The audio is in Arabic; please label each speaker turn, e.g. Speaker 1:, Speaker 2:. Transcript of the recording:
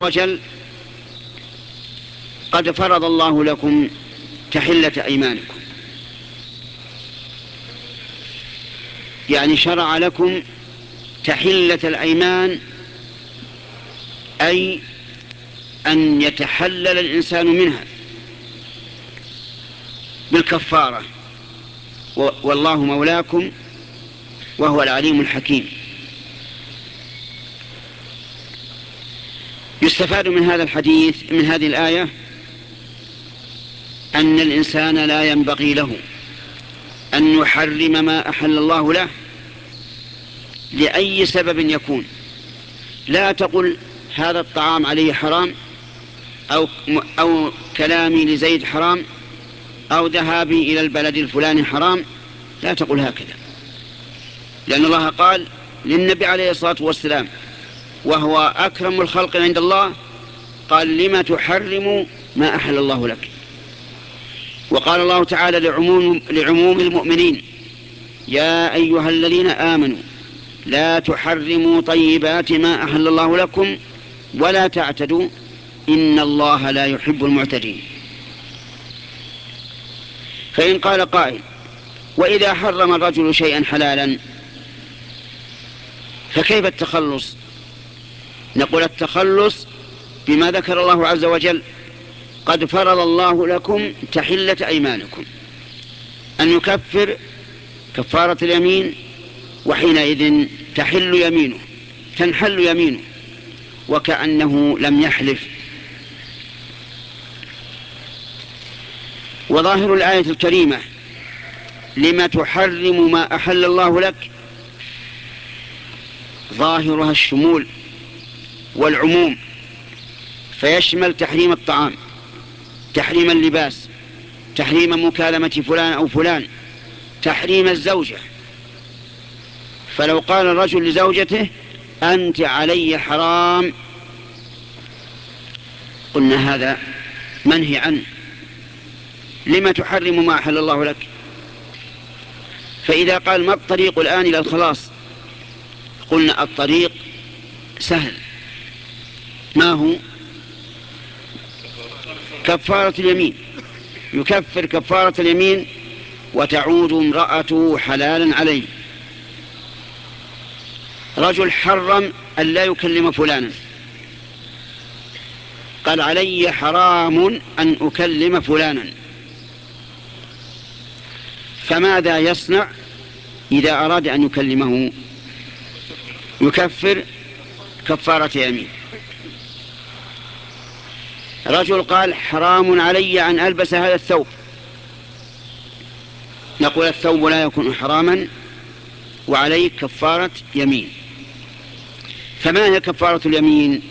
Speaker 1: وجل قد فرض الله لكم تحلة أيمانكم، يعني شرع لكم تحلة الأيمان، أي أن يتحلل الإنسان منها بالكفارة، والله مولاكم وهو العليم الحكيم. يستفاد من هذا الحديث، من هذه الآية، أن الإنسان لا ينبغي له أن يحرم ما أحل الله له لأي سبب يكون. لا تقل هذا الطعام عليه حرام، أو كلامي لزيد حرام، أو ذهابي إلى البلد الفلاني حرام. لا تقل هكذا، لأن الله قال للنبي عليه الصلاة والسلام وهو أكرم الخلق عند الله، قال لما تحرم ما أحل الله لك. وقال الله تعالى لعموم المؤمنين يا أيها الذين آمنوا لا تحرموا طيبات ما أحل الله لكم ولا تعتدوا إن الله لا يحب المعتدين. فإن قال قائل وإذا حرم الرجل شيئا حلالا فكيف التخلص؟ نقول التخلص بما ذكر الله عز وجل: قد فرض الله لكم تحلة أيمانكم، أن يكفر كفارة اليمين، وحينئذ تنحل يمينه وكأنه لم يحلف. وظاهر الآية الكريمة لما تحرم ما أحل الله لك ظاهرها الشمول والعموم، فيشمل تحريم الطعام، تحريم اللباس، تحريم مكالمة فلان أو فلان، تحريم الزوجة. فلو قال الرجل لزوجته أنت علي حرام، قلنا هذا منهي عنه، لما تحرم ما أحل الله لك؟ فإذا قال ما الطريق الآن إلى الخلاص؟ قلنا الطريق سهل، ما هو؟ كفارة اليمين، يكفر كفارة اليمين وتعود امرأته حلالا عليه. رجل حرم أن لا يكلم فلانا، قال علي حرام أن أكلم فلانا، فماذا يصنع إذا أراد أن يكلمه؟ يكفر كفارة يمين. رجل قال حرام علي أن ألبس هذا الثوب، نقول الثوب لا يكون حراما وعليك كفارة يمين. فما هي كفارة اليمين؟